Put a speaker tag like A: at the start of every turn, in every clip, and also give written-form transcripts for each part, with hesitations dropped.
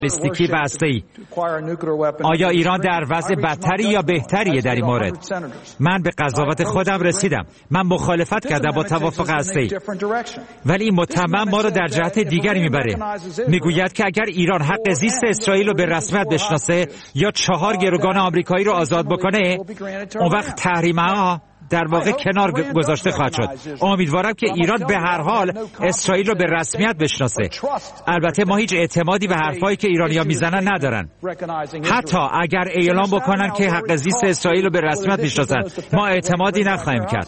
A: بالستیکی و هسته‌ای. آیا ایران در وضع بدتری یا بهتریه در این مورد؟ من به قضاوت خودم رسیدم. من مخالفت کردم با توافق هسته‌ای، ولی این متمم ما رو در جهت دیگری میبره. میگوید که اگر ایران حق زیست اسرائیل رو به رسمیت بشناسه یا 4 گروگان آمریکایی رو آزاد بکنه، اون وقت تحریم‌ها در واقع کنار گذاشته خواهد شد. امیدوارم که ایران به هر حال اسرائیل رو به رسمیت بشناسه. البته ما هیچ اعتمادی به حرفایی که ایرانی‌ها میزنن ندارن. حتی اگر اعلام بکنن که حق زیست اسرائیل رو به رسمیت میشناسن، ما اعتمادی نخواهیم کرد.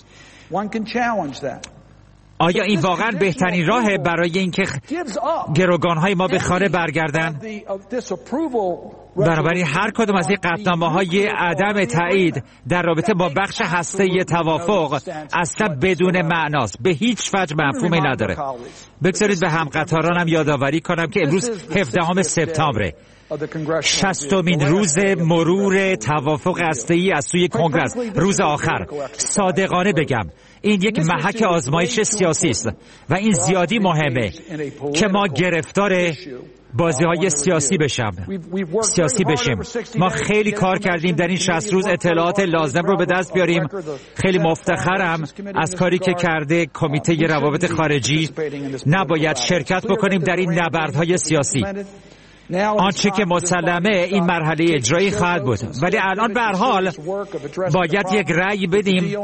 A: آیا این واقعا بهترین راهه برای اینکه گروگان‌های ما به خانه برگردن؟ بنابراین هر کدام از این قطعنامه‌های عدم تایید در رابطه با بخش هسته‌ای توافق اصلا بدون معناست، به هیچ وجه مفهومی نداره. بگذارید به همقطارانم یادآوری کنم که امروز 17 سپتامبره، 60مین روز مرور توافق هسته‌ای از سوی کنگره، روز آخر. صادقانه بگم این یک محک آزمایش سیاسی است و این زیادی مهمه که ما گرفتار بازی‌های سیاسی بشیم. ما خیلی کار کردیم در این 60 روز اطلاعات لازم رو به دست بیاریم. خیلی مفتخرم از کاری که کرده کمیته روابط خارجی. نباید شرکت بکنیم در این نبردهای سیاسی. آنچه که مسلمه این مرحله اجرایی خواهد بود، ولی الان به هر حال باید یک رأی بدیم.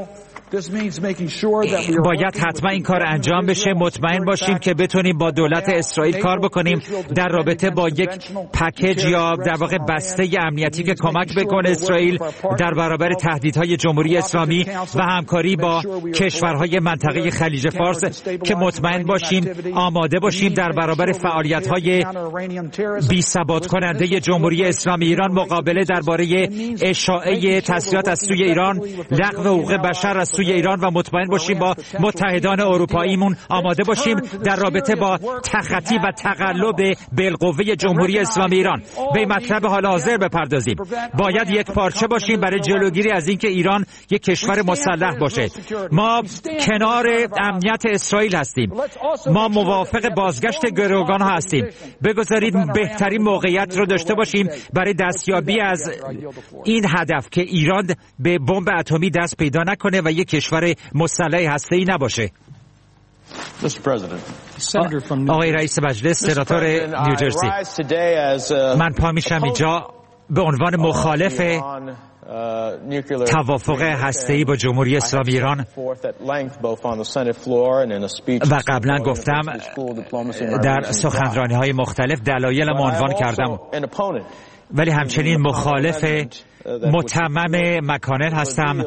A: باید حتما این کار انجام بشه. مطمئن باشیم که بتونیم با دولت اسرائیل کار بکنیم در رابطه با یک پکیج یا در واقع بسته امنیتی که کمک بکنه اسرائیل در برابر تهدیدهای جمهوری اسلامی و همکاری با کشورهای منطقه خلیج فارس که مطمئن باشیم آماده باشیم در برابر فعالیت‌های بی‌ثبات کننده جمهوری اسلامی ایران مقابله درباره اشاعه تسلیحات از سوی ایران، لغو حقوق بشر از سوی ایران و مطمئن باشیم با متحدان اروپاییمون آماده باشیم در رابطه با تخطی و تقلب بالقوه جمهوری اسلامی ایران. به مطلب حال حاضر بپردازیم. باید یک پارچه باشیم برای جلوگیری از اینکه ایران یک کشور مسلح باشه. ما کنار امنیت اسرائیل هستیم. ما موافق بازگشت گروگان ها هستیم. بگذارید بهترین موقعیت رو داشته باشیم برای دستیابی از این هدف که ایران به بمب اتمی دست پیدا نکنه و یک کشور مسلح هسته‌ای نباشه. آقای رئیس مجلس، سناتور نیوجرسی، من پا میشم اینجا به عنوان مخالف توافق هسته‌ای با جمهوری اسلامی ایران و قبلا گفتم در سخنرانی‌های مختلف دلایلم عنوان کردم، ولی همچنین مخالف متمم مکانل هستم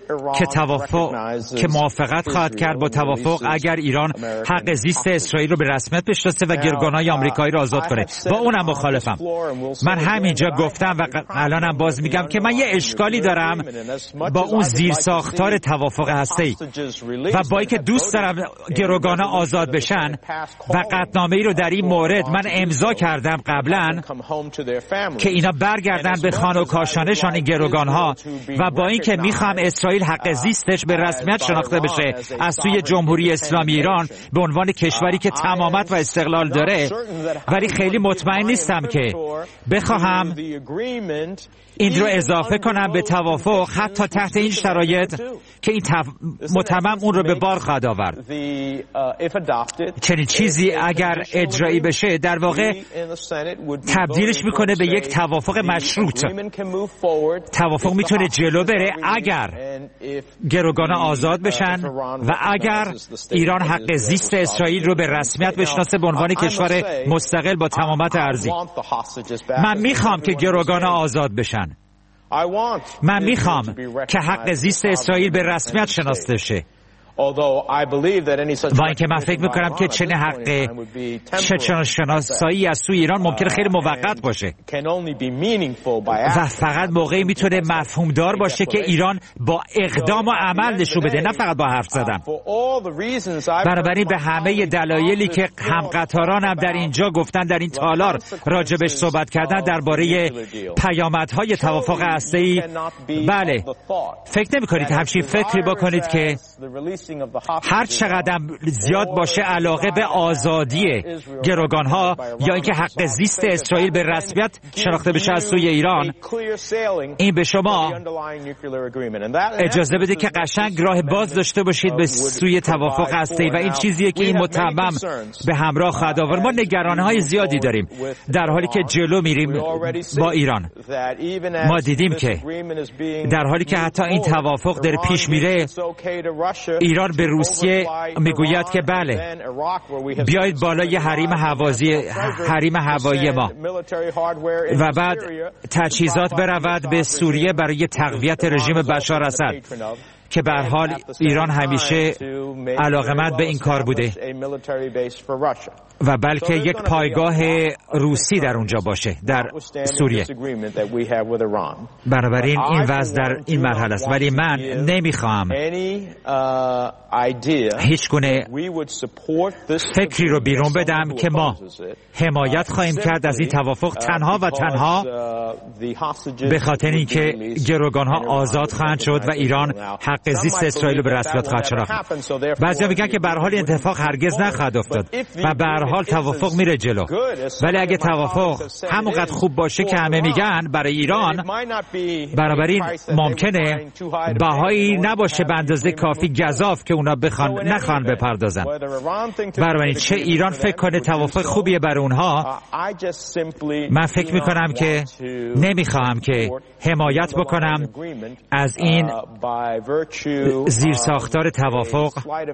A: که موافقت خواهد کرد با توافق اگر ایران حق زیست اسرائیل رو به رسمیت بشناسه و گروگان‌های آمریکایی رو آزاد کنه. با اونم مخالفم. من همینجا گفتم و الانم باز میگم که من یه اشکالی دارم با اون زیرساختار توافق هسته‌ای و با اینکه دوست دارم گروگان‌ها آزاد بشن و قطعنامه‌ای رو در این مورد من امضا کردم قبلا که اینا برگردن به خانه و کاشانه این گروگان‌ها و با اینکه میخوام اسرائیل حق زیستش به رسمیت شناخته بشه از سوی جمهوری اسلامی ایران به عنوان کشوری که تمامت و استقلال داره، ولی خیلی مطمئن نیستم که بخواهم این رو اضافه کنم به توافق حتی تحت این شرایط که این متمم اون رو به بار خواهد آورد. چنین چیزی اگر اجرایی بشه در واقع تبدیلش میکنه به یک توافق مشروط. توافق میتونه جلو بره اگر گروگان‌ها آزاد بشن و اگر ایران حق زیست اسرائیل رو به رسمیت بشناسه به عنوان کشور مستقل با تمامت ارضی. من میخوام که گروگان‌ها آزاد بشن. من میخوام که حق زیست اسرائیل به رسمیت شناخته شه. با اینکه من فکر میکنم که چنین حق شناسایی از سوی ایران ممکنه خیلی موقت باشه و فقط موقعی میتونه مفهومدار باشه که ایران با اقدام و عمل نشون بده، نه فقط با حرف زدن. بنابراین به همه دلایلی که همقطارانم در اینجا گفتن، در این تالار راجبش صحبت کردن درباره پیامدهای توافق هسته‌ای، بله، فکر نمی‌کنید همچین فکری بکنید که هر چقدر زیاد باشه علاقه به آزادی گروگانها یا اینکه حق زیست اسرائیل به رسمیت شناخته بشه از سوی ایران، این به شما اجازه بده که قشنگ راه باز داشته باشید به سوی توافق هسته‌ای و این چیزیه که این متمم به همراه خواهد آورد. ما نگرانی‌های زیادی داریم در حالی که جلو میریم با ایران. ما دیدیم که در حالی که حتی این توافق در پیش میره، ایران به روسیه میگوید که بله بیایید بالای حریم هوایی ما و بعد تجهیزات برود به سوریه برای تقویت رژیم بشار اسد که به هر حال ایران همیشه علاقمند به این کار بوده و بلکه یک پایگاه روسی در اونجا باشه در سوریه. بنابراین این وضع در این مرحله است، ولی من نمیخوام هیچ گونه فکری رو بیرون بدم که ما حمایت خواهیم کرد از این توافق تنها و تنها به خاطر اینکه گروگانها آزاد خواهند شد و ایران حق زیست اسرائیل به رسمیت خواهد شناخت. بعضیا میگن که به هر حال این اتفاق هرگز نخواهد افتاد و به هر حال توافق میره جلو، ولی اگه توافق همونقدر خوب باشه که همه میگن برای ایران، بنابراین ممکنه بهایی نباشه به اندازه کافی گزاف که اونا نخوان بپردازن. بنابراین چه ایران فکر کنه توافق خوبیه برای اونها، من فکر میکنم که نمیخواهم که حمایت بکنم از این زیرساختار توافق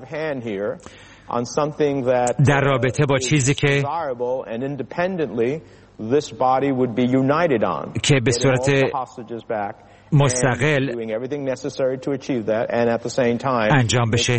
A: در رابطه با چیزی که به صورت مستقل انجام بشه.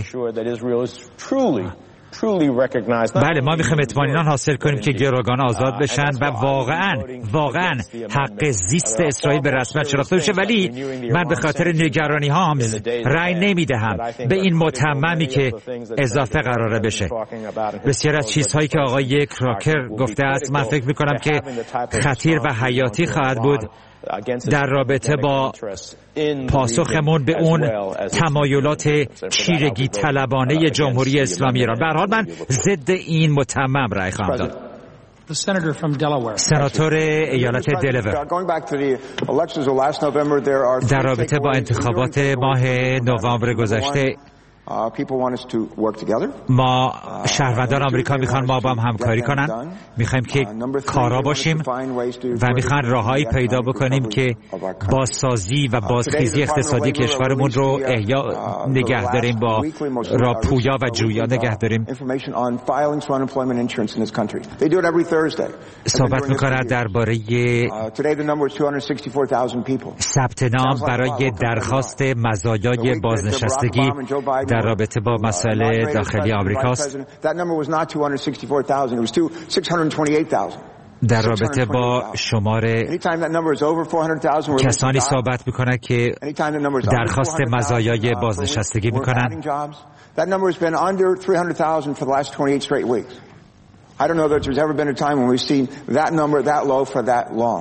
A: بله، ما میخوایم اطمینان حاصل کنیم که گروگان آزاد بشن و واقعا حق زیست اسرائیل به رسمیت شناخته بشه، ولی من به خاطر نگرانی ها هم رأی نمیدهم به این متممی که اضافه قراره بشه. بسیار از چیزهایی که آقای کراکر گفته است من فکر میکنم که خطیر و حیاتی خواهد بود در رابطه با پاسخمون به اون تمایلات چیرگی طلبانه جمهوری اسلامی ایران. به هر حال من ضد این متمم رأی خواهم داد. سناتور ایالت دلور، در رابطه با انتخابات ماه نوامبر گذشته ما شهروندان آمریکا میخوان ما با هم همکاری کنن، میخوایم که کارا باشیم و میخوان راههایی پیدا بکنیم که بازسازی و بازخیزی اقتصادی کشورمون رو احیا نگه داریم، با راه پویا و جویا نگه داریم. صحبت میکنند درباره ثبت نام برای درخواست مزایای بازنشستگی در رابطه با مسائل داخلی آمریکاست. در رابطه با شمار کسانی صحبت میکنند که درخواست مزایای بازنشستگی میکنند. I don't know that there's ever been a time when we've seen that number that low for that long.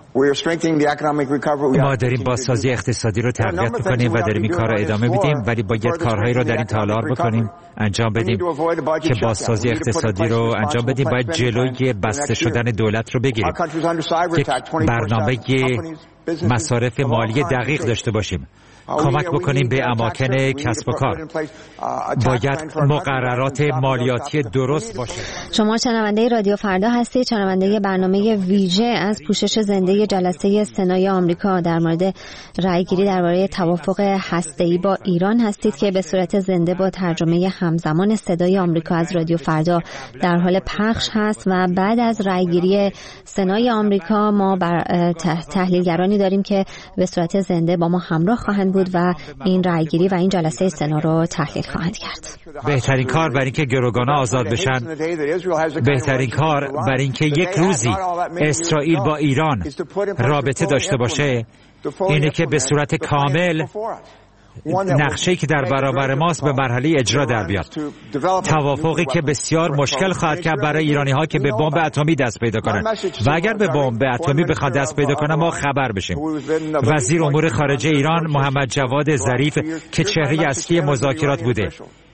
A: ما داریم بازسازی اقتصادی رو تقویت میکنیم و داریم این کار رو ادامه میدیم، ولی باید کارهایی رو در این تالار بکنیم، انجام بدیم که بازسازی اقتصادی رو انجام بدیم. باید جلوی بسته شدن دولت رو بگیریم، یک برنامه مصارف مالی دقیق داشته باشیم، کمک بکنیم به اماکن کسب و کار، باید مقررات مالیاتی درست باشه.
B: شما شنونده رادیو فردا هستید، شنونده برنامه ویژه از پوشش زنده جلسه سنای آمریکا در مورد رأیگیری درباره توافق هسته‌ای با ایران هستید که به صورت زنده با ترجمه همزمان صدای آمریکا از رادیو فردا در حال پخش هست و بعد از رأیگیری سنای آمریکا ما تحلیلگرانی داریم که به صورت زنده با ما همراه خواهند بود و این رأیگیری و این جلسه سنا رو تحلیل خواهند کرد.
A: بهترین کار برای اینکه گروگان‌ها آزاد بشن، بهترین کار برای اینکه یک روزی اسرائیل با ایران رابطه داشته باشه اینه که به صورت کامل نقشه‌ای که در برابر ماست به مرحله اجرا در بیاد. توافقی که بسیار مشکل خواهد کرد برای ایرانی‌ها که به بمب اتمی دست پیدا کنن و اگر به بمب اتمی بخواد دست پیدا کنن ما خبر بشیم. وزیر امور خارجه ایران محمد جواد ظریف که چهره اصلی مذاکرات بوده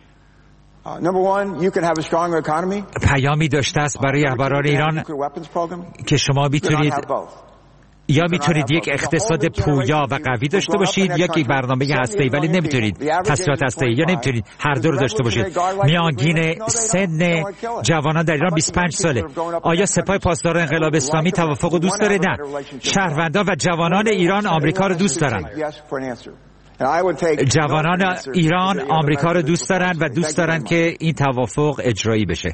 A: پیامی داشته است برای رهبران ایران که شما یا میتونید یک اقتصاد پویا و قوی داشته باشید یا یک برنامه هسته‌ای، ولی نمیتونید تسلیحات هسته‌ای یا نمیتونید هر دو رو داشته باشید. میانگین سن جوانان در ایران 25 ساله. آیا سپاه پاسدار انقلاب اسلامی توافق دوست داره؟ نه. شهروندان و جوانان ایران آمریکا رو دوست دارن. جوانان ایران آمریکا رو دوست دارن و دوست دارن که این توافق اجرایی بشه.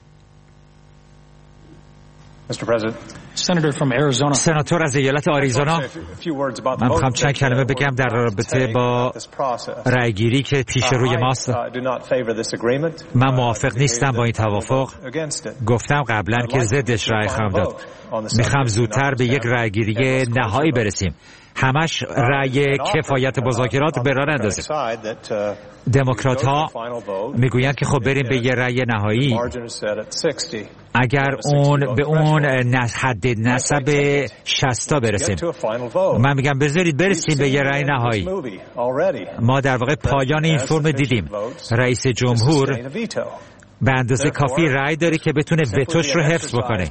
A: سناتور از ایالت آریزونا، من میخوام چند کلمه بگم در رابطه با رأیگیری که پیش روی ماست. من موافق نیستم با این توافق. گفتم قبلا که ضدش رأی خواهم داد. میخوام زودتر به یک رأیگیری نهایی برسیم. همش رأی کفایت مذاکرات به راه اندازه. دموکرات ها میگویند که خب بریم به یه رأی نهایی. اگر به اون حد نسب 60 برسیم، من میگم بذارید برسیم به یه رأی نهایی. ما در واقع پایان این فرم دیدیم. رئیس جمهور به اندازه کافی رأی داره که بتونه وتوش رو حفظ بکنه.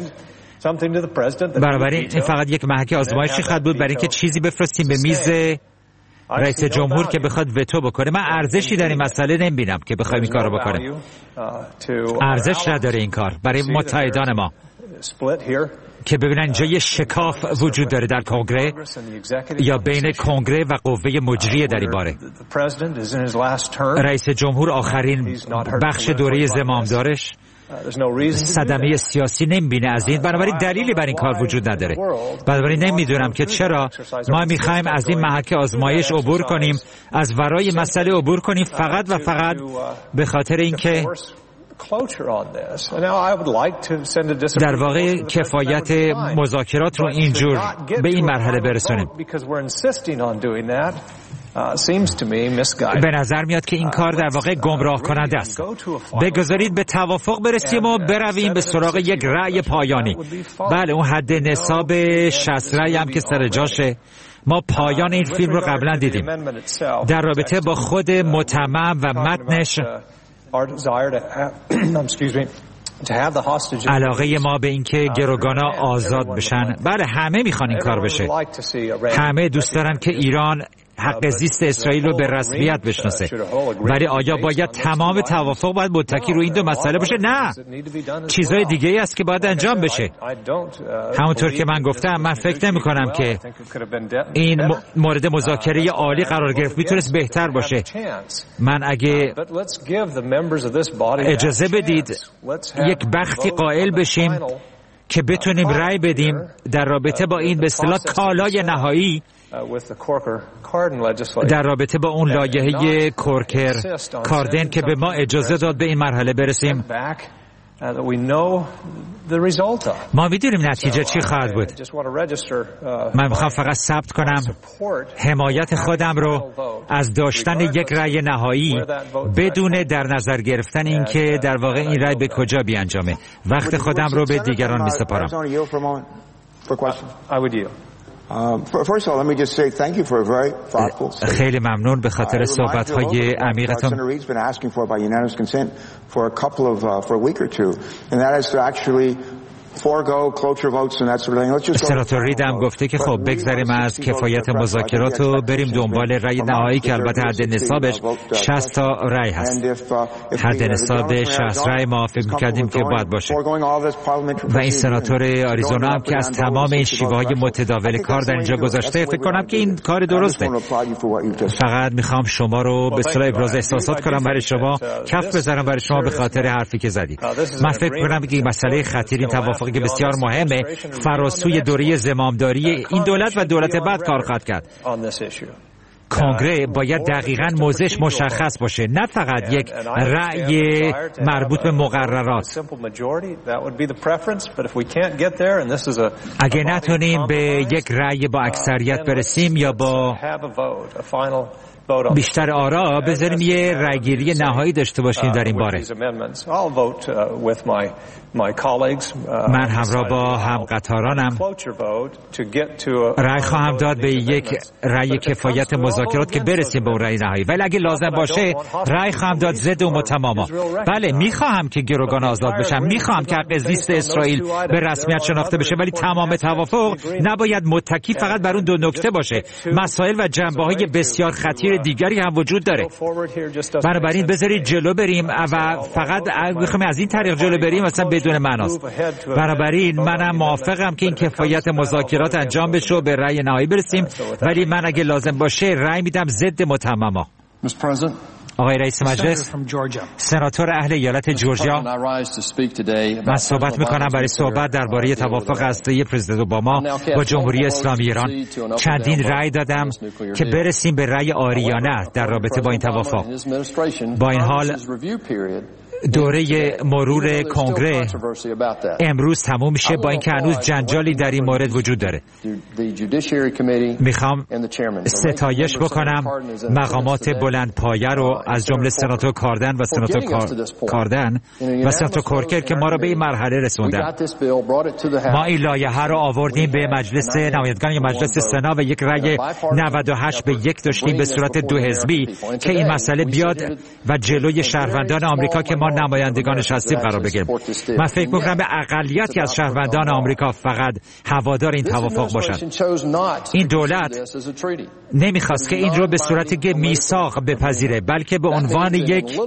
A: بنابراین این فقط یک محک آزمایشی خواهد بود برای اینکه چیزی بفرستیم به میز رئیس جمهور که بخواد وتو بکنه. من ارزشی در این مسئله نمیبینم که بخوایم این کارو بکنیم. ارزش نداره این کار برای متحدان ما که ببینن اینجا یه شکاف وجود داره در کنگره یا بین کنگره و قوه مجریه در این باره. رئیس جمهور آخرین بخش دوره زمامدارش صدمه سیاسی نمیبینه از این، بنابراین دلیلی بر این کار وجود نداره. بنابراین نمیدونم که چرا ما میخوایم از این محک آزمایش عبور کنیم، از ورای مسئله عبور کنیم فقط و فقط به خاطر اینکه در واقع کفایت مذاکرات رو اینجور به این مرحله برسونیم. به نظر میاد که این کار در واقع گمراه کننده است. بگذارید به توافق برسیم و برویم به سراغ یک رأی پایانی. بله، اون حد نصاب 60 رأی هم که سر جاشه. ما پایان این فیلم رو قبلا دیدیم. در رابطه با خود متمم و متنش علاقه ما به اینکه گروگانا آزاد بشن، بله همه میخوان این کار بشه. همه دوست دارن که ایران حق زیست اسرائیل رو به رسمیت بشناسه. ولی آیا باید تمام توافق باید متکی رو این دو مسئله باشه؟ نه، چیزهای دیگه ای است که باید انجام بشه. همونطور که من گفتم، من فکر نمی کنم که این مورد مذاکره عالی قرار گرفت. میتونست بهتر باشه. من اگه اجازه بدید یک بختی قائل بشیم که بتونیم رأی بدیم در رابطه با این به اصطلاح کالای نهایی، در رابطه با اون لایحه کورکر کاردن که به ما اجازه داد به این مرحله برسیم. ما میدونیم نتیجه چی خواهد بود. من میخوام فقط ثبت کنم حمایت خودم رو از داشتن یک رأی نهایی بدون در نظر گرفتن این که در واقع این رأی به کجا بیانجامه. وقت خودم رو به دیگران میسپارم. خیلی ممنون به خاطر صحبت‌های عمیقتان. سناتور رید هم گفته که خب بگذاریم از کفایت مذاکرات و بریم دنبال رأی نهایی که البته حد نصابش 60 تا رأی هست. حد نصاب 60 رأی ما فکر می‌کردیم که باید باشه. و این سناتور آریزونا هم که از تمام این شیوه‌های متداول کار در اینجا گذاشته، فکر کنم که این کار درسته. فقط میخوام شما رو به اصطلاح ابراز احساسات کنم برای شما، کف بذارم برای شما به خاطر حرفی که زدید. من فکر کنم که این مسئله خطیر، این توافقی که بسیار مهمه، فراسوی دوره زمامداری این دولت و دولت بعد کار خواهد کرد. کنگره باید دقیقاً موضعش مشخص باشه، نه فقط یک رأی مربوط به مقررات. اگه نتونیم به یک رأی با اکثریت برسیم یا با بیشتر آرا بذاریم یه رأیگیری نهایی داشته باشیم در این باره. من همراه با همقطارانم رأی خواهم داد به یک رأی کفایت مذاکرات که برسیم به اون رأی نهایی، ولی اگه لازم باشه رأی خواهم داد ضد و متماما. بله میخواهم که گروگان آزاد بشن، میخواهم که حق زیست اسرائیل به رسمیت شناخته بشه، ولی تمام توافق نباید متکی فقط بر اون دو نکته باشه. مسائل و جنبه‌های بسیار خطیر دیگری هم وجود داره. بنابراین بذارید جلو بریم و فقط میخوایم از این طریق جلو بریم مثلا بدون معناست. بنابراین منم موافقم که این کفایت مذاکرات انجام بشه و به رأی نهایی برسیم، ولی من اگه لازم باشه رأی میدم ضد متمما. آقای رئیس مجلس، سناتور اهل ایالت جورجیا، من صحبت میکنم برای صحبت درباره توافق هسته‌ای پرزیدنت اوباما با جمهوری اسلامی ایران. چندین رأی دادم که برسیم به رأی آریانه در رابطه با این توافق. با این حال دوره مرور کنگره امروز تموم میشه، با اینکه هنوز جنجالی در این مورد وجود داره. میخوام ستایش بکنم مقامات بلند پایه رو، از جمله سناتور کاردن و سناتور کورکر که ما رو به این مرحله رسوندن. ما این لایحه رو آوردیم به مجلس نمایندگان یا مجلس سنا و یک رأی 98-1 داشتیم به صورت دو حزبی که این مسئله بیاد و جلوی شهروندان آمریکا که ما نمایندگانش هستیم قرار بگیریم. من فکر می‌کنم به اقلیتی از شهروندان آمریکا فقط هوادار این توافق باشند. این دولت نمیخواست که این رو به صورت میثاق بپذیره، بلکه به عنوان یک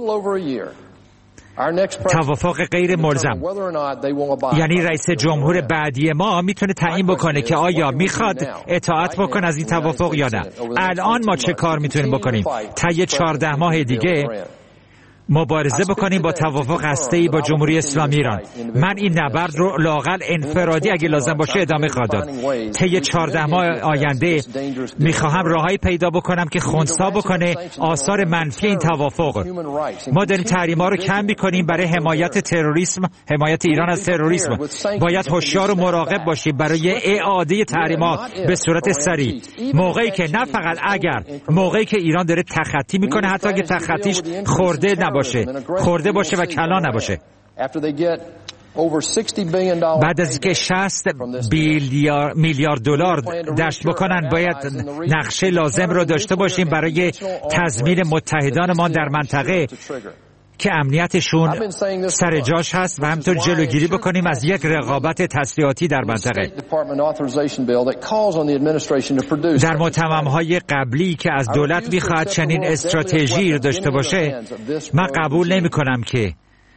A: توافق غیر ملزم. یعنی رئیس جمهور بعدی ما میتونه تعیین بکنه که آیا میخواد اطاعت بکنه از این توافق یا نه. الان ما چه کار میتونیم بکنیم؟ طی 14 ماه دیگه مبارزه بکنیم با توافق هسته‌ای با جمهوری اسلامی ایران. من این نبرد رو لااقل انفرادی اگه لازم باشه ادامه خواهم داد. طی 14 ماه آینده میخواهم راههایی پیدا بکنم که خنثی بکنه آثار منفی این توافق. ما داریم تحریم‌ها رو کم می‌کنیم برای حمایت تروریسم، حمایت ایران از تروریسم. باید هوشیار و مراقب باشیم برای اعاده تحریم‌ها به صورت سریع. موقعی که نه فقط موقعی که ایران داره تخطی میکنه، حتی اگه تخطیش خورده باشه و کلان نباشه. بعد از که 60 میلیارد دلار دشت بکنن، باید نقشه لازم رو داشته باشیم برای تضمین متحدانمان در منطقه که امنیتشون سر جاش هست و همینطور جلوگیری بکنیم از یک رقابت تسلیحاتی در منطقه. در متمم‌های قبلی که از دولت می‌خواد چنین استراتژی رو داشته باشه، من قبول نمی‌کنم که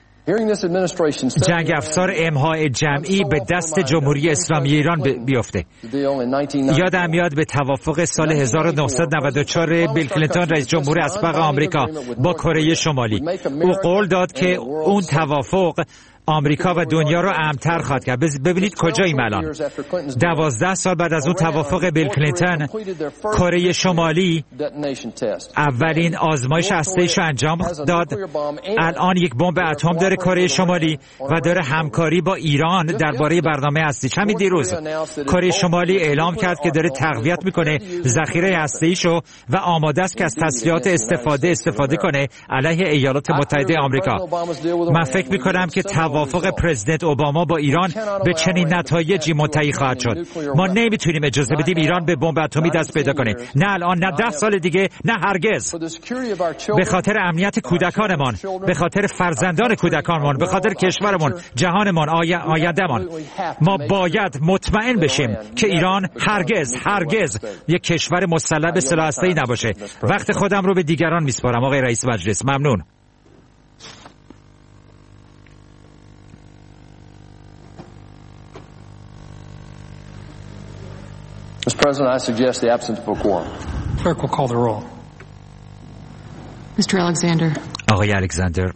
A: جنگ افزار امهای جمعی به دست جمهوری اسلامی ایران بیفته. یادم میاد به توافق سال 1994 بیل کلینتون رئیس جمهور اسبق آمریکا با کره شمالی. او قول داد که اون توافق آمریکا و دنیا رو امن‌تر خواهد کرد. ببینید کجاییم الان. 12 سال بعد از اون توافق بیل کلینتون، کره شمالی اولین آزمایش هسته‌ایش رو انجام داد. الان یک بمب اتم داره کره شمالی و داره همکاری با ایران درباره برنامه هسته‌ایش. همین دیروز کره شمالی اعلام کرد که داره تقویت میکنه ذخیره هسته‌ایشو و آماده است که از تسلیحات استفاده کنه علیه ایالات متحده آمریکا. من فکر میکنم که توافق پرزیدنت اوباما با ایران به چنین نتایجی منتهی خواهد شد. ما نمیتونیم اجازه بدیم ایران به بمب اتمی دست پیدا کنه. نه الان، نه 10 سال دیگه، نه هرگز. به خاطر امنیت کودکانمان، به خاطر فرزندان کودکانمان، به خاطر کشورمان، جهانمان، آیندهمان، ما باید مطمئن بشیم که ایران هرگز یک کشور مسلح به سلاح هسته‌ای نباشه. وقت خودم رو به دیگران میسپارم آقای رئیس مجلس. ممنون.
C: Mr. President, I suggest the absence of a quorum.
D: Clerk will call the roll.
E: Mr. Alexander.
A: آقای الکساندر.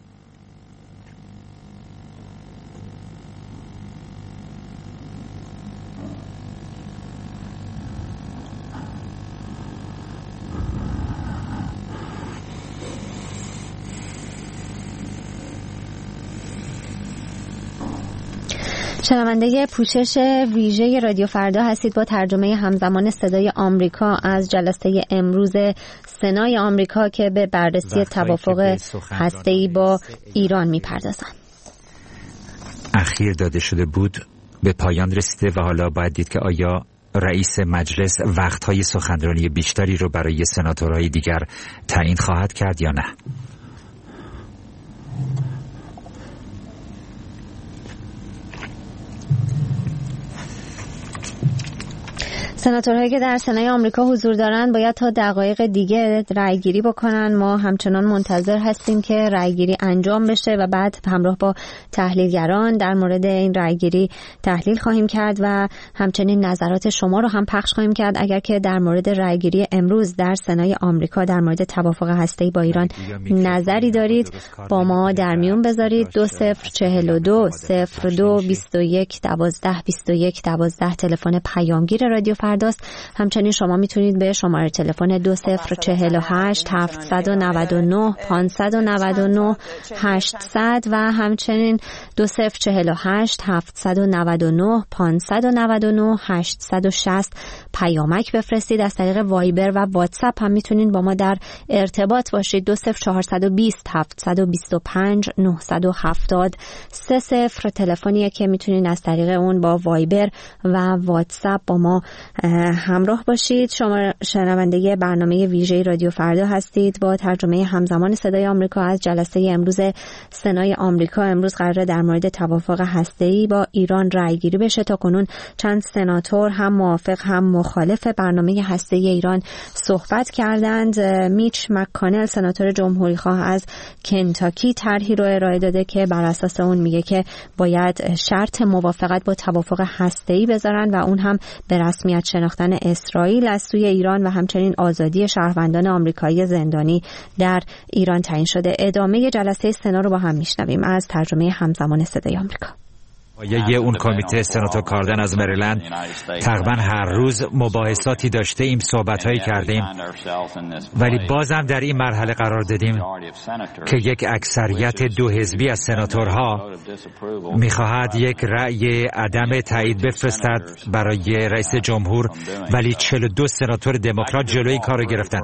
B: شنونده پوشش ویژه رادیو فردا هستید با ترجمه همزمان صدای آمریکا از جلسه امروز سنای آمریکا که به بررسی توافق هسته‌ای با ایران می‌پردازند.
A: اخیر داده شده بود به پایان رسیده و حالا باید دید که آیا رئیس مجلس وقت‌های سخنرانی بیشتری رو برای سناتورهای دیگر تعیین خواهد کرد یا نه.
B: سناتورهایی که در سنای آمریکا حضور دارند باید تا دقایق دیگه رأیگیری بکنن. ما همچنان منتظر هستیم که رأیگیری انجام بشه و بعد همراه با تحلیلگران در مورد این رأیگیری تحلیل خواهیم کرد و همچنین نظرات شما رو هم پخش خواهیم کرد. اگر که در مورد رأیگیری امروز در سنای آمریکا در مورد توافق هسته‌ای با ایران نظری دارید با ما در میون بذارید. 2042 02 21 12 21 12 تلفن پیامگیر رادیو فرداست. همچنین شما میتونید به شماره تلفن 2048 799 599 800 و همچنین 2048 799 599 860 پیامک بفرستید. از طریق وایبر و واتساپ هم میتونید با ما در ارتباط باشید. 20420 725 970 30 تلفنیه که میتونید از طریق اون با وایبر و واتساپ با ما همراه باشید. شما شنونده برنامه ویژه رادیو فردا هستید با ترجمه همزمان صدای آمریکا از جلسه امروز سنای آمریکا. امروز قراره در مورد توافق هسته‌ای با ایران رأیگیری بشه. تا کنون چند سناتور هم موافق هم مخالف برنامه هسته‌ای ایران صحبت کردند. میچ مک‌کانل سناتور جمهوری‌خواه از کنتاکی طرحی رو ارائه داده که بر اساس اون میگه که باید شرط موافقت با توافق هسته‌ای بذارن و اون هم به رسمیت شناختن اسرائیل از سوی ایران و همچنین آزادی شهروندان آمریکایی زندانی در ایران تعیین شده. ادامه جلسه سنا رو با هم میشنویم از ترجمه همزمان صدای آمریکا.
A: اون کمیته سناتور کاردن از مریلند تقریبا هر روز مباحثاتی داشته ایم، صحبت‌هایی کردیم، ولی بازم در این مرحله قرار دادیم که یک اکثریت دو حزبی از سناتورها می‌خواهد یک رأی عدم تایید بفرستد برای رئیس جمهور، ولی 42 سناتور دموکرات جلوی این کار رو گرفتن.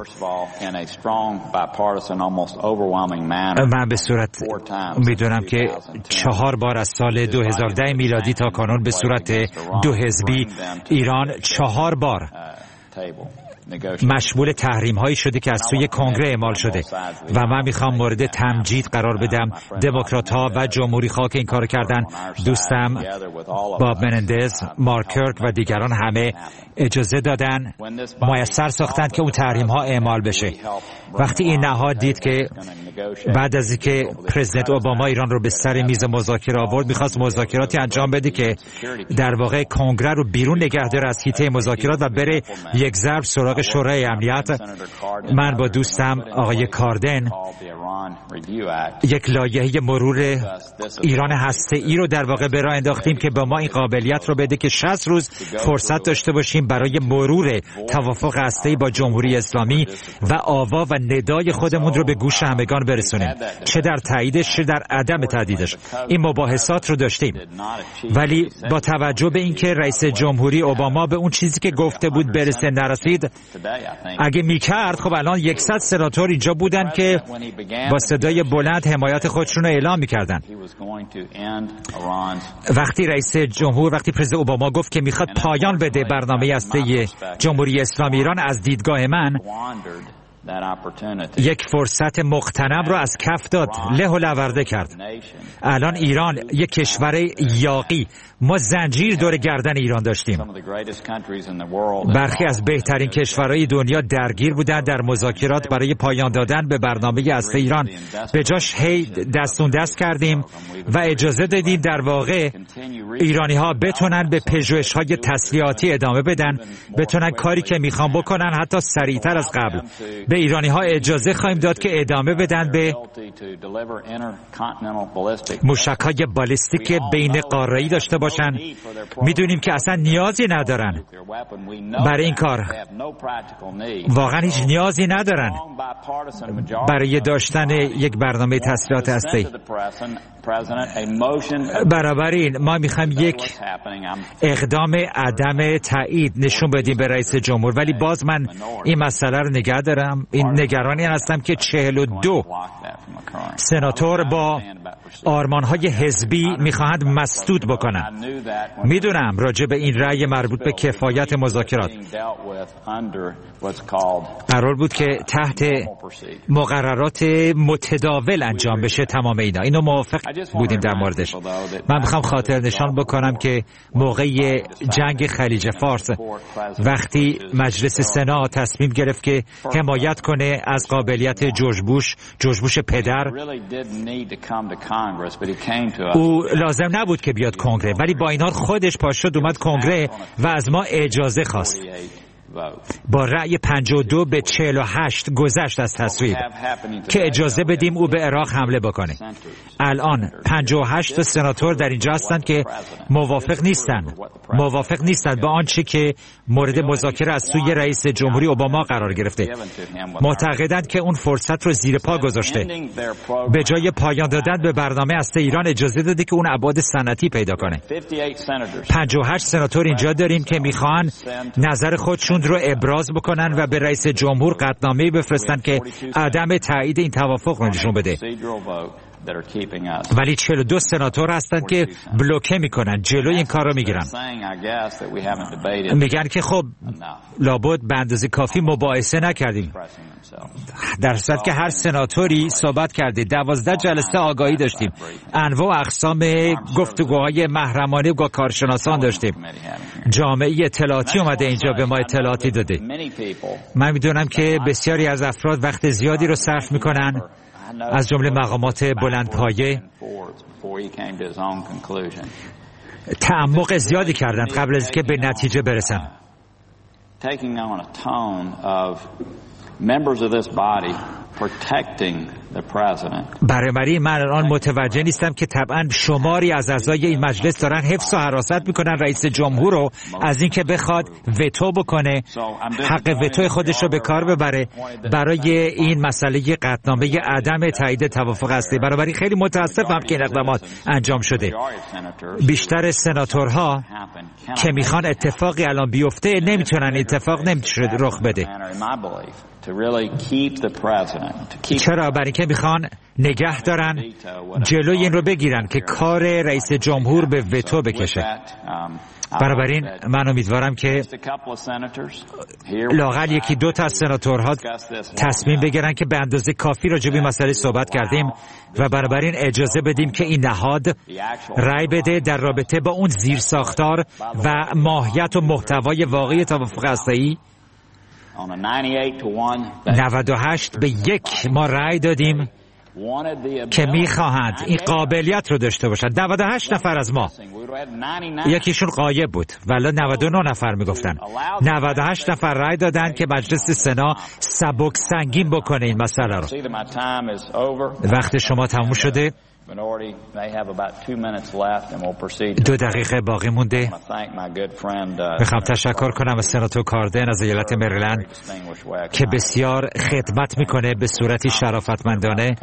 A: من به صورت میدونم که 4 بار از سال 2010 میلادی تا کانون به صورت دو حزبی ایران 4 بار مشمول تحریم هایی شده که از سوی کنگره اعمال شده و من میخوام مورد تمجید قرار بدم دموکرات ها و جمهوری خواه که این کار کردن. دوستم باب منندز، مارک کرک و دیگران همه اجازه دادن، میسر ساختند که اون تحریم ها اعمال بشه. وقتی این نهاد دید که بعد از اینکه پرزیدنت اوباما ایران رو به سر میز مذاکره آورد، میخواست مذاکراتی انجام بده که در واقع کنگره رو بیرون نگه داره از حیطه مذاکرات و بره یک ضرب سراغ شورای امنیت. من با دوستم آقای کاردن یک لایحه مرور ایران هسته‌ای رو در واقع به راه انداختیم که با ما این قابلیت رو بده که 60 روز فرصت داشته باشیم برای مرور توافق هسته‌ای با جمهوری اسلامی و آوا و ندای خودمون رو به گوش همگان برسونیم، چه در تاییدش چه در عدم تاییدش. این مباحثات رو داشتیم، ولی با توجه به اینکه رئیس جمهوری اوباما به اون چیزی که گفته بود برسه نرسید، اگه میکرد خب الان 100 سناتور اینجا بودن که با صدای بلند حمایت خودشون رو اعلام میکردن. وقتی پرزیدنت اوباما گفت که میخواد پایان بده برنامه هسته‌ای جمهوری اسلامی ایران، از دیدگاه من یک فرصت مغتنم رو از کف داد، له و لورده کرد. الان ایران یک کشور یاغی، ما زنجیر دور گردن ایران داشتیم. برخی از بهترین کشورهای دنیا درگیر بودند در مذاکرات برای پایان دادن به برنامه هسته ایران. به جاش هی دستون دست کردیم و اجازه دادیم در واقع ایرانی ها بتونن به پژوهش‌های تسلیحاتی ادامه بدن، بتونن کاری که میخوان بکنن حتی سریعتر از قبل. به ایرانی ها اجازه خواهیم داد که ادامه بدن به موشک‌های بالستیک بین قاره‌ای داشته باشن. میدونیم که اصلا نیازی ندارن برای این کار، واقعا هیچ نیازی ندارن برای داشتن یک برنامه تسلیحات هسته‌ای. بنابراین ما میخوایم میخوایم یک اقدام عدم تایید نشون بدیم به رئیس جمهور، ولی باز من این مسئله رو نگه دارم. این نگرانی هستم که 42 سناتور با آرمانهای حزبی میخواهند مسدود بکنن. میدونم راجع به این رأی مربوط به کفایت مذاکرات قرار بود که تحت مقررات متداول انجام بشه تمام اینا. اینو موافق بودیم در موردش. من میخوام خاطر نشان بکنم که موقع جنگ خلیج فارس وقتی مجلس سنا تصمیم گرفت که حمایت کنه از قابلیت جورج بوش پدر، او لازم نبود که بیاد کنگره، ولی با این حال خودش پا شد اومد کنگره و از ما اجازه خواست. با رأی 52 به 48 گذشت از تصویب که اجازه بدیم او به عراق حمله بکنه. الان 58 سناتور در اینجا هستند که موافق نیستند با آنچه که مورد مذاکره از سوی رئیس جمهوری اوباما قرار گرفته. معتقدند که اون فرصت رو زیر پا گذاشته. به جای پایان دادن به برنامه هسته ایران اجازه داده که اون ابعاد صنعتی پیدا کنه. 58 سناتور اینجا داریم که میخوان نظر خودشون رو ابراز بکنن و به رئیس جمهور قطعنامه‌ای بفرستن که عدم تایید این توافق رو نشون بده. ولی 42 سناتور هستند که بلوکه میکنن، جلوی این کار رو میگیرن. میگن که خب لابد به اندازه کافی مباحثه نکردیم، در صورتی که هر سناتوری صحبت کرده. 12 جلسه آگاهی داشتیم، انواع و اقسام گفتگوهای محرمانه با کارشناسان داشتیم، جامعه اطلاعاتی اومده اینجا به ما اطلاعاتی داده. من میدونم که بسیاری از افراد وقت زیادی رو صرف میکنن، از جمله مقامات بلندپایه تعمق زیادی کردند قبل از که به نتیجه برسن. برای من الان متوجه نیستم که طبعا شماری از اعضای این مجلس دارن حفظ و حراست میکنن رئیس جمهور رو از اینکه بخواد وتو بکنه، حق وتو خودش رو به کار ببره برای این مسئله قطعنامه عدم تایید توافق هسته. بنابراین خیلی متاسفم که این اقدامات انجام شده. بیشتر سناتورها که میخوان اتفاقی الان بیفته نمیتونن، اتفاق نمیشه رخ بده. چرا؟ برای اینکه میخوان نگه دارن، جلوی این رو بگیرن که کار رئیس جمهور به وتو بکشه. بنابراین من امیدوارم که لااقل یکی دو تا از سناتورها تصمیم بگیرن که به اندازه کافی راجع به مسئله صحبت کردیم و بنابراین اجازه بدیم که این نهاد رأی بده در رابطه با اون زیرساختار و ماهیت و محتوای واقعی توافق هسته‌ای. 98 به 1 ما رأی دادیم که میخواهند این قابلیت رو داشته باشند. 98 نفر از ما، یکیشون غایب بود ولی 99 نفر میگفتن. 98 نفر رأی دادن که مجلس سنا سبک سنگین بکنه این مسئله رو. وقت شما تموم شده. 2 دقیقه باقی مونده. میخوام تشکر کنم از سناتور کاردن از ایالت مریلند که بسیار خدمت میکنه به صورتی شرافتمندانه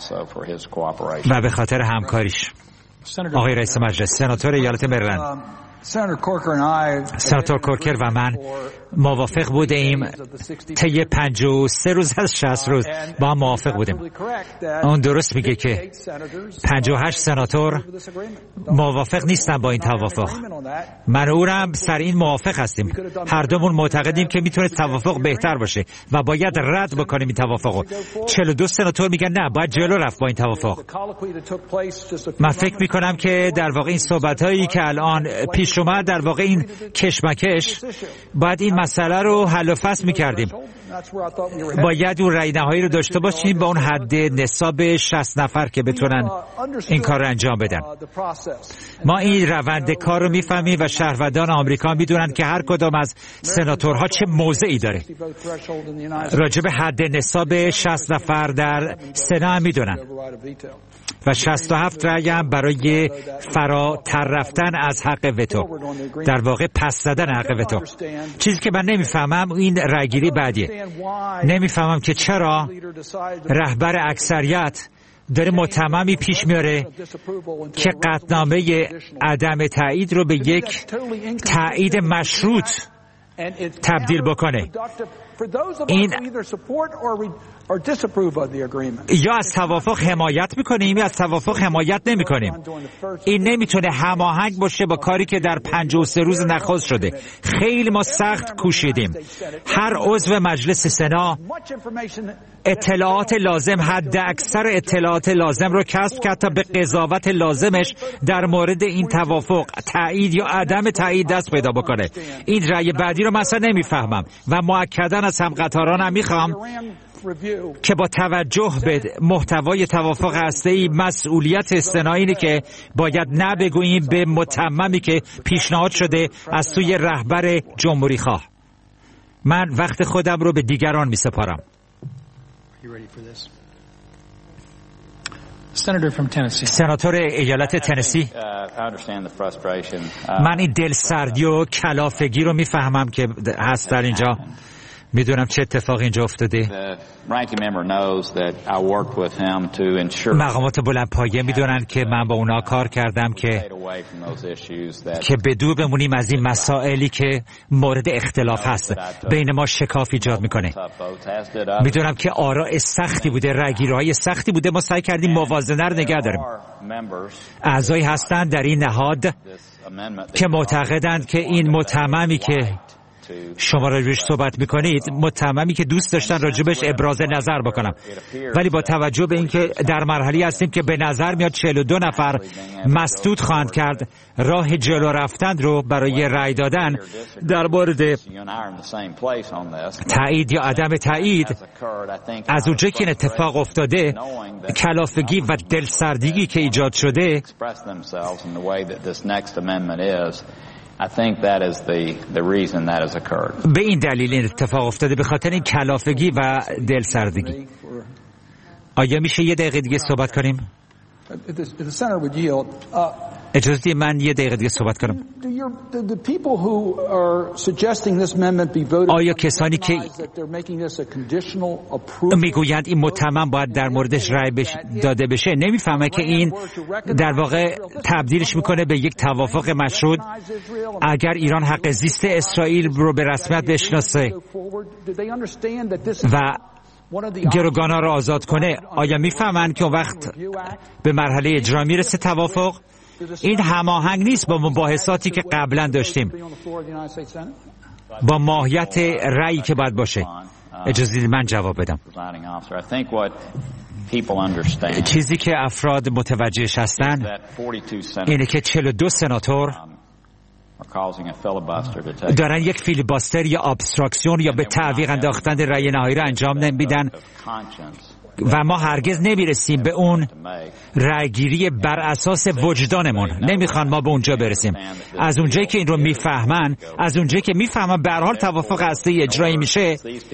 A: و به خاطر همکاریش. آقای رئیس مجلس، سناتور ایالت مریلند، سناتور کورکر و من موافق بودیم طی 53 روز از 60 روز با هم موافق بودیم. اون درست میگه که 58 سناتور موافق نیستن با این توافق. من و اونم سر این موافق هستیم. هر دومون معتقدیم که میتونه توافق بهتر باشه و باید رد بکنیم این توافقو. 42 سناتور میگن نه، باید جلو رفت با این توافق. من فکر میکنم که در واقع این صحبتایی که الان پیش اومد، در واقع این کشمکش، باید این مسئله رو حل و فصل میکردیم. باید اون رأی نهایی رو داشته باشیم با اون حد نصاب 60 نفر که بتونن این کار رو انجام بدن. ما این روند کار رو میفهمیم و شهروندان آمریکا میدونن که هر کدام از سناتورها چه موضعی داره. راجع به حد نصاب 60 نفر در سنا هم میدونن و 67 رأی هم برای فراتر رفتن از حق وتو، در واقع پس دادن حق وتو. چیزی که من نمیفهمم این رأیگیری بعدیه. نمیفهمم که چرا رهبر اکثریت داره متممی پیش میاره که قطعنامه عدم تایید رو به یک تایید مشروط تبدیل بکنه. این یا از توافق حمایت میکنیم یا از توافق حمایت نمیکنیم. این نمیتونه هماهنگ باشه با کاری که در 53 روز نخست شده. خیلی ما سخت کوشیدیم. هر عضو مجلس سنا اطلاعات لازم، حد اکثر اطلاعات لازم رو کسب کرد تا به قضاوت لازمش در مورد این توافق تایید یا عدم تایید دست پیدا بکنه. این رأی بعدی رو مثلا نمیفهمم و مؤکداً از همقطارانم میخوام که با توجه به محتوای توافق هسته‌ای مسئولیت سنا اینه که باید نه بگوییم به متممی که پیشنهاد شده از سوی رهبر جمهوری خواه. من وقت خودم رو به دیگران میسپارم. سناتور ایالت تنسی، من این دلسردی و کلافگی رو میفهمم که هست در اینجا. میدونم چه اتفاقی اینجا افتاده. مقامات بلندپایه میدونن که من با اونا کار کردم که بدور بمونیم از این مسائلی که مورد اختلاف هست بین ما شکاف ایجاد میکنه. میدونم که آراء سختی بوده، رأیگیری‌های سختی بوده. ما سعی کردیم موازنه رو نگه داریم. اعضایی هستند در این نهاد که معتقدند که این متممی که شما راجبش صحبت میکنید متممی که دوست داشتن راجبش ابراز نظر بکنم، ولی با توجه به اینکه در مرحله هستیم که به نظر میاد 42 نفر مسدود خواهند کرد راه جلو رفتن رو برای رأی دادن در مورد تایید یا عدم تایید، از اونجایی که این اتفاق افتاده کلافگی و دلسردگی که ایجاد شده،
D: I think that is the reason that has occurred.
A: به این دلیل این اتفاق افتاده، به خاطر این کلافگی و دلسردگی. آیا میشه یه دقیقه دیگه صحبت کنیم؟ اجازه بدید من یه دقیقه دیگه صحبت کنم. آیا کسانی که میگویند این متمم باید در موردش رأی داده بشه نمیفهمه که این در واقع تبدیلش میکنه به یک توافق مشروط اگر ایران حق زیست اسرائیل رو به رسمیت بشناسه و گروگانا رو آزاد کنه؟ آیا میفهمن که اون وقت به مرحله اجرا میرسه توافق؟ این هماهنگ نیست با مباحثاتی که قبلا داشتیم، با ماهیت رأیی که باید باشه. اجازه بدید من جواب بدم. چیزی که افراد متوجهش هستن اینه که 42 سناتور دارن یک فیلیباستر یا ابستراکسیون یا به تعویق انداختن رأی نهایی را انجام نمیدن و ما هرگز نمیرسیم به اون رأیگیری بر اساس وجدانمون. نمیخوان ما به اونجا برسیم. از اونجایی که این رو میفهمن، از اونجایی که میفهمن به هر حال توافق هسته‌ای اجرایی میشه،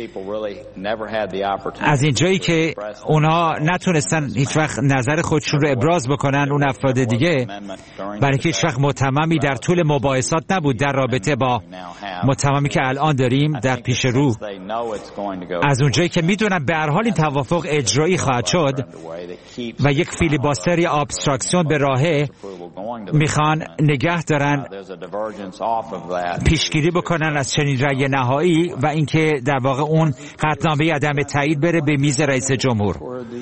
A: از اینجایی که اونها نتونستن هیچ وقت نظر خودشون رو ابراز بکنن، اون افراد دیگه، برای که هیچ وقت متممی در طول مباحثات نبود در رابطه با متممی که الان داریم در پیش رو، از اونجایی که میدونن به هر حال این توافق اجرایی خواهد شد و یک فیلیباستر یا ابستراکسیون به راهه، میخوان نگه دارن پیشگیری بکنن از چنین رأی نهایی و اینکه در واقع اون قطعنامه عدم تایید بره به میز رئیس جمهور.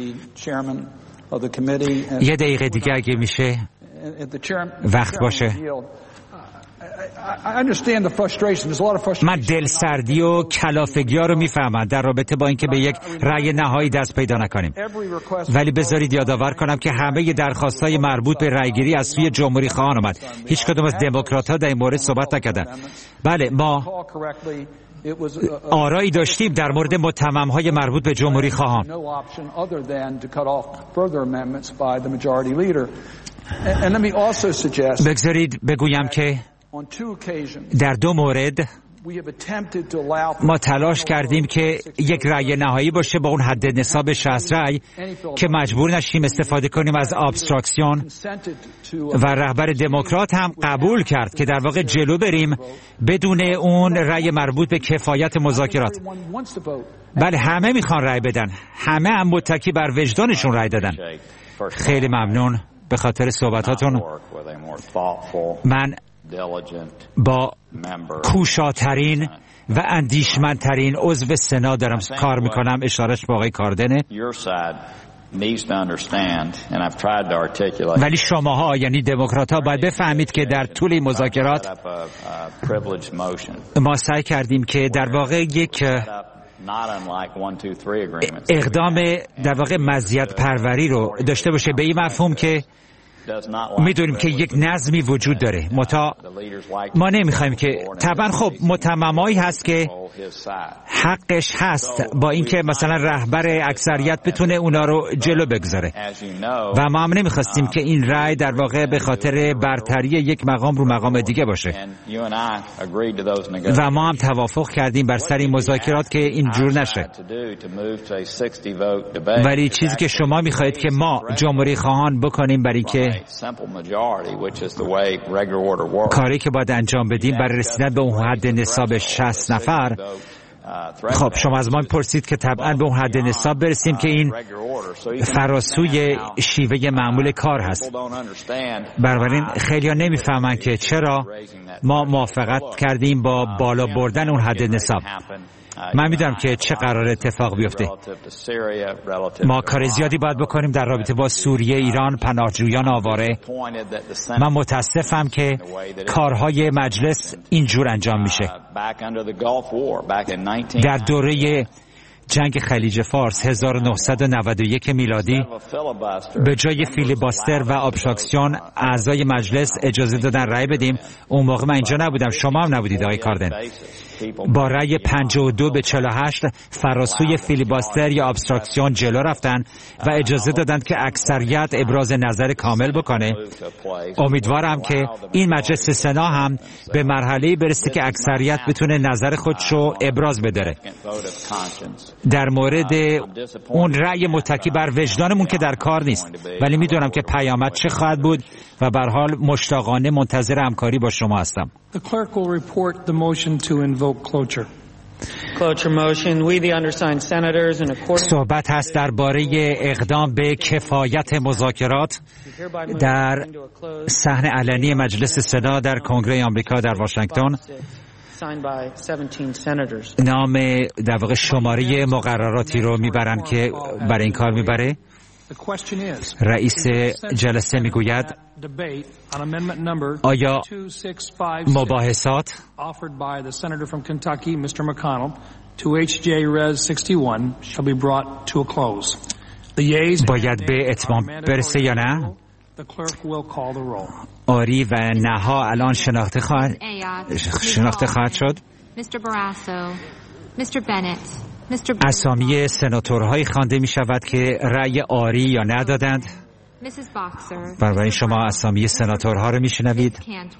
A: یه دقیقه دیگه اگه میشه وقت باشه. من دلسردی و کلافگی ها رو میفهمم در رابطه با اینکه به یک رأی نهایی دست پیدا نکنیم، ولی بذارید یادآور کنم که همه درخواست‌های مربوط به رأیگیری از سوی جمهوری خواهان اومد. هیچ کدوم از دموکرات‌ها در این مورد صحبت نکردن. بله، ما آرایی داشتیم در مورد متمم‌های مربوط به جمهوری خواهان. بگذارید بگویم که در 2 مورد ما تلاش کردیم که یک رأی نهایی باشه با اون حد نصاب 60 رأی که مجبور نشیم استفاده کنیم از ابستراکسیون و رهبر دموکرات هم قبول کرد که در واقع جلو بریم بدون اون رأی مربوط به کفایت مذاکرات. بله، همه میخوان رأی بدن، همه هم متکی بر وجدانشون رأی دادن. خیلی ممنون به خاطر صحبتاتون. من با کوشاترین و اندیشمندترین عضو سنا دارم کار میکنم. اشارش با آقای کاردنه. ولی شماها یعنی دموکرات‌ها باید بفهمید که در طول این مذاکرات ما سعی کردیم که در واقع یک اقدام در واقع مزیت پروری رو داشته باشه، به این مفهوم که میدونیم که یک نظمی وجود داره. ما نمیخوایم که طبعا خب متممایی هست که حقش هست با اینکه مثلا رهبر اکثریت بتونه اونا رو جلو بگذاره و ما هم نمیخواستیم که این رأی در واقع به خاطر برتری یک مقام رو مقام دیگه باشه و ما هم توافق کردیم بر سر این مذاکرات که اینجور نشه. ولی چیزی که شما میخواهید که ما جمهوری خواهان بکنیم برای که کاری که باید انجام بدیم برای رسیدن به اون حد نصاب 60 نفر، خب شما از ما پرسید که طبعا به اون حد نصاب برسیم که این فراسوی شیوه معمول کار هست. بنابراین خیلی‌ها نمیفهمن که چرا ما موافقت کردیم با بالا بردن اون حد نصاب. من میدونم که چه قرار اتفاق بیفته. ما کار زیادی باید بکنیم در رابطه با سوریه، ایران، پناهجویان آواره. من متاسفم که کارهای مجلس اینجور انجام میشه. در دوره جنگ خلیج فارس 1991 میلادی به جای فیلیباستر و ابستراکسیون اعضای مجلس اجازه دادن رأی بدیم. اون موقع من اینجا نبودم، شما هم نبودید آقای کاردن. با رأی 52 به 48 فراسوی فیلیباستر یا ابستراکسیون جلو رفتن و اجازه دادن که اکثریت ابراز نظر کامل بکنه. امیدوارم که این مجلس سنا هم به مرحله‌ای برسه که اکثریت بتونه نظر خودشو ابراز بده. در مورد اون رأی متکی بر وجدانمون که در کار نیست، ولی میدونم که پیامد چه خواهد بود و به هر حال مشتاقانه منتظر همکاری با شما هستم.
E: The clerk will report the motion to invoke cloture. Cloture motion. We the undersigned senators in accordance.
A: صحبت هست درباره اقدام به کفایت مذاکرات در صحن علنی مجلس سنا در کنگره آمریکا در واشنگتن. نام در واقع شماره مقرراتی رو میبرن که برای این کار میبره. رئیس جلسه میگوید آیا مباحثات باید به اتمام برسه یا نه؟ آری و نها الان شناخته خواهد شد. اسامی سناتورهایی خوانده می شود که رأی آری یا ندادند. بنابراین شما اسامی سناتورها رو می شنوید.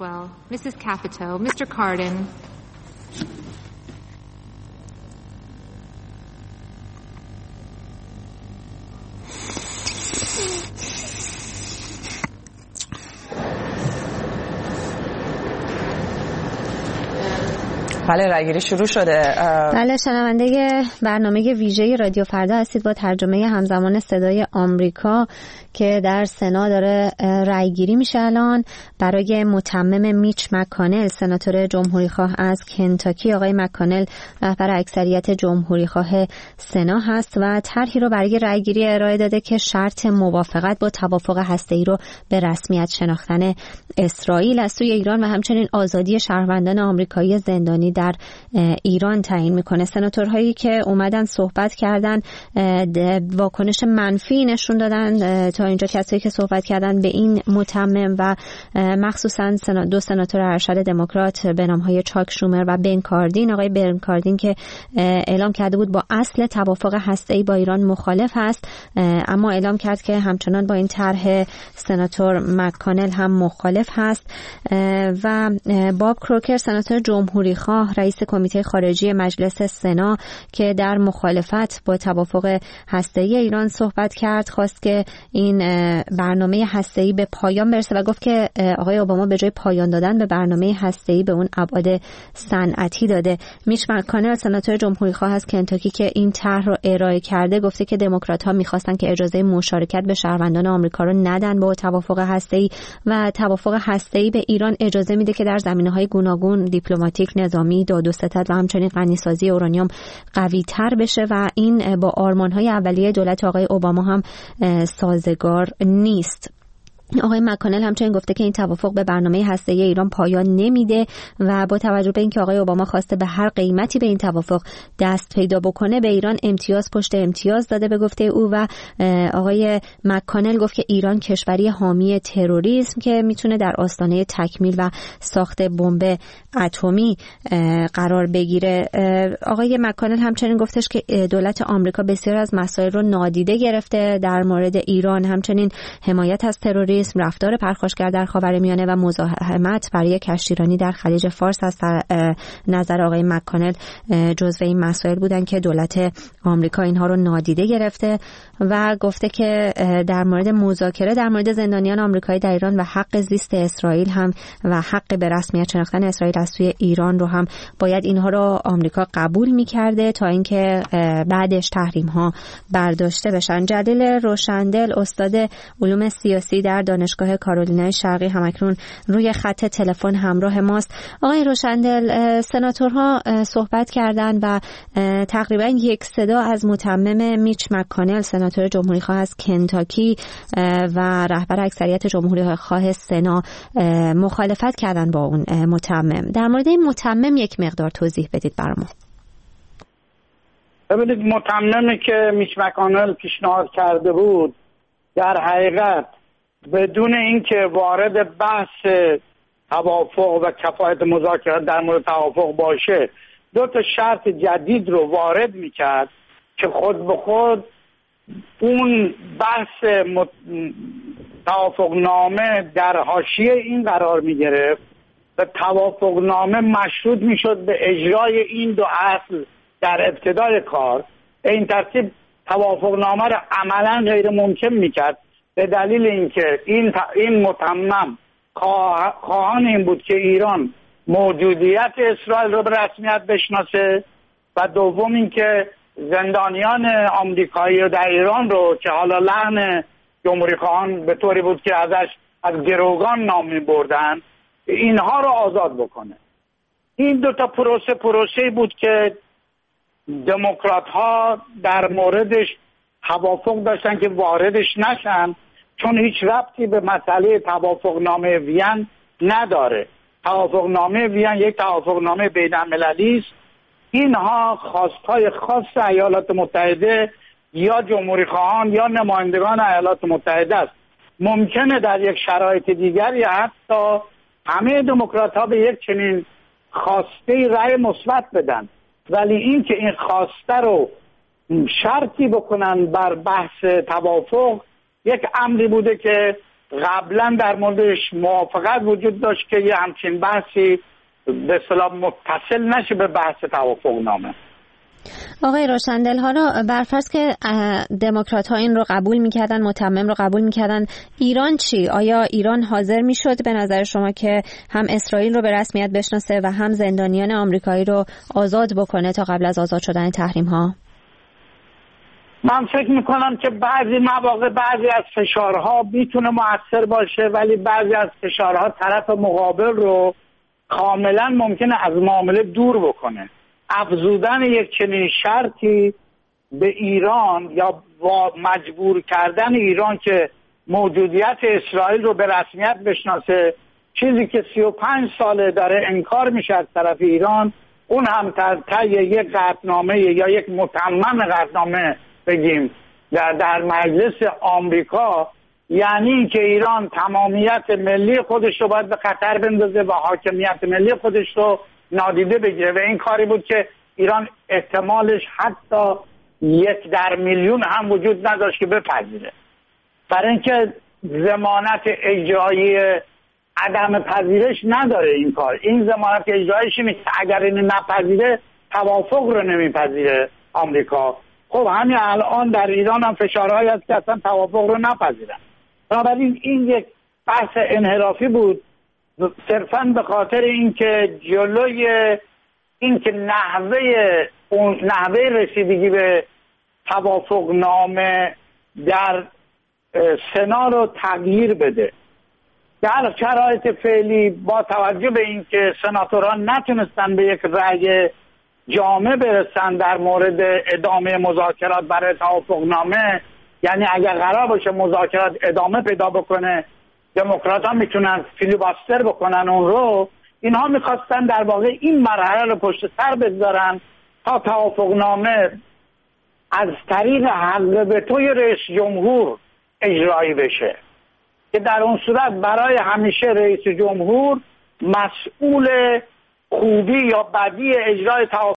F: بله رأیگیری شروع شده.
B: بله شنونده برنامه ویژه رادیو فردا هستید با ترجمه همزمان صدای آمریکا که در سنا داره رأیگیری میشه الان برای متمم میچ مکانل، سناتور جمهوریخواه از کنتاکی. آقای مکانل رهبر اکثریت جمهوریخواه سنا هست و طرحی رو برای رأیگیری ارائه داده که شرط موافقت با توافق هسته‌ای رو به رسمیت شناختن اسرائیل از سوی ایران و همچنین آزادی شهروندان آمریکایی زندانی در ایران تعیین میکنه. سناتورهایی که اومدن صحبت کردن واکنش منفی نشون دادن تا اینجا کسایی که صحبت کردن به این متمم و مخصوصا دو سناتور ارشد دموکرات به نامهای چاک شومر و بن کاردین. آقای بن کاردین که اعلام کرده بود با اصل توافق هسته‌ای با ایران مخالف هست، اما اعلام کرد که همچنان با این طرح سناتور مکانل هم مخالف هست. و باب کروکر سناتور جمهوریخواه شاه رئیس کمیته خارجی مجلس سنا که در مخالفت با توافق هسته‌ای ایران صحبت کرد، خواست که این برنامه هسته‌ای به پایان برسه و گفت که آقای اوباما به جای پایان دادن به برنامه هسته‌ای به اون ابعاد صنعتی داده. میچ مک‌کانل سناتور جمهوری‌خواه از کنتاکی که این طرح رو ارائه کرده گفته که دموکرات‌ها می‌خواستن که اجازه مشارکت به شهروندان آمریکا رو ندن با توافق هسته‌ای و توافق هسته‌ای به ایران اجازه میده که در زمینه‌های گوناگون دیپلماتیک، نظامی، داد و ستد و همچنین غنیسازی اورانیوم قوی‌تر بشه و این با آرمان‌های اولیه دولت آقای اوباما هم سازگار نیست. آقای مک‌کانل همچنین گفته که این توافق به برنامه هسته‌ای ایران پایان نمیده و با توجه به اینکه آقای اوباما خواسته به هر قیمتی به این توافق دست پیدا بکنه، به ایران امتیاز پشت امتیاز داده به گفته او. و آقای مک‌کانل گفت که ایران کشوری حامی تروریسم که میتونه در آستانه تکمیل و ساخت بمب اتمی قرار بگیره. آقای مک‌کانل همچنین گفتش که دولت آمریکا بسیار از مسائل رو نادیده گرفته در مورد ایران، همچنین حمایت از تروریسم، رفتار پرخاشگر در خاورمیانه و مزاحمت برای کشتیرانی در خلیج فارس از نظر آقای مک‌کانل جزو این مسائل بودن که دولت آمریکا اینها رو نادیده گرفته و گفته که در مورد مذاکره در مورد زندانیان آمریکایی در ایران و حق زیست اسرائیل هم و حق به رسمیت شناختن اسرائیل از سوی ایران رو هم باید اینها رو آمریکا قبول می‌کرده تا اینکه بعدش تحریم ها برداشته بشن. جلیل روشندل استاد علوم سیاسی در دانشگاه کارولینای شرقی همکنون روی خط تلفن همراه ماست. آقای روشندل، سناتورها صحبت کردند و تقریبا یک صدا از متمم میچ مک‌کانل سناتور جمهوری‌خواه از کنتاکی و رهبر اکثریت جمهوری‌خواه سنا مخالفت کردند با اون متمم. در مورد این متمم یک مقدار توضیح بدید برامون.
G: ببینید، متممی که میچ مک‌کانل پیشنهاد کرده بود در حقیقت بدون اینکه وارد بحث توافق و کفایت مذاکرات در مورد توافق باشه، دو تا شرط جدید رو وارد میکرد که خود به خود اون بحث توافقنامه در حاشیه این قرار میگرفت و توافقنامه مشروط میشد به اجرای این دو اصل در ابتدای کار. این ترتیب توافقنامه رو عملا غیر ممکن میکرد به دلیل اینکه این متمم خواهان این بود که ایران موجودیت اسرائیل رو به رسمیت بشناسه و دوم اینکه زندانیان آمریکایی و در ایران رو که حالا لحن جمهوری خواهان به طوری بود که ازش از گروگان نام می‌بردن اینها رو آزاد بکنه. این دو تا پروسه بود که دموکرات ها در موردش توافق داشتن که واردش نشن، چون هیچ ربطی به مسئله توافقنامه وین نداره. توافقنامه وین یک توافقنامه بین‌المللی است. اینها خواستهای خاص ایالات متحده یا جمهوری خواهان یا نمایندگان ایالات متحده است. ممکنه در یک شرایط دیگری حتی همه دموکرات ها به یک چنین خواسته رأی مثبت بدن، ولی این که این خواسته رو شرطی بکنن بر بحث توافق یک امری بوده که قبلا در موردش موافقت وجود داشت که یه همچین بحثی به اصطلاح متصل نشه به بحث توافقنامه.
B: آقای روشندل، حالا برفرض که دموکرات ها این رو قبول میکردن، متمم رو قبول میکردن، ایران چی؟ آیا ایران حاضر میشد به نظر شما که هم اسرائیل رو به رسمیت بشناسه و هم زندانیان آمریکایی رو آزاد بکنه تا قبل از آزاد شدن تحریم ها؟
G: من فکر میکنم که بعضی مواقع بعضی از فشارها میتونه مؤثر باشه، ولی بعضی از فشارها طرف مقابل رو کاملا ممکنه از معامله دور بکنه. افزودن یک چنین شرطی به ایران یا مجبور کردن ایران که موجودیت اسرائیل رو به رسمیت بشناسه، چیزی که 35 ساله داره انکار میشه از طرف ایران، اون هم طی یک قطعنامه یا یک متمم قطعنامه بگیم در مجلس آمریکا، یعنی که ایران تمامیت ملی خودش رو باید به خطر بندازه و حاکمیت ملی خودش رو نادیده بگیره و این کاری بود که ایران احتمالش حتی 1 در میلیون هم وجود نداشت که بپذیره. برای اینکه ضمانت اجرایی عدم پذیرش نداره این کار. این ضمانت اجرایش اینه که اگر این نپذیره توافق رو نمیپذیره آمریکا. خب همین الان در ایران هم فشارهایی هست که اصلا توافق رو نپذیرن. بنابراین این یک بحث انحرافی بود صرفاً به خاطر اینکه جلوی اینکه نحوه رسیدگی به توافق نامه در سنا رو تغییر بده. در شرایط فعلی با توجه به اینکه سناتوران نتونستن به یک رأی جامع برسن در مورد ادامه مذاکرات برای توافق نامه، یعنی اگر قرار باشه مذاکرات ادامه پیدا بکنه دموکرات ها میتونن فیلیباستر بکنن اون رو، اینها میخواستن در واقع این مرحله رو پشت سر بگذارن تا توافق نامه از طریق حق وتوی رئیس جمهور اجرایی بشه که در اون صورت برای همیشه رئیس جمهور مسئول خوبی یا بدی اجرای توافق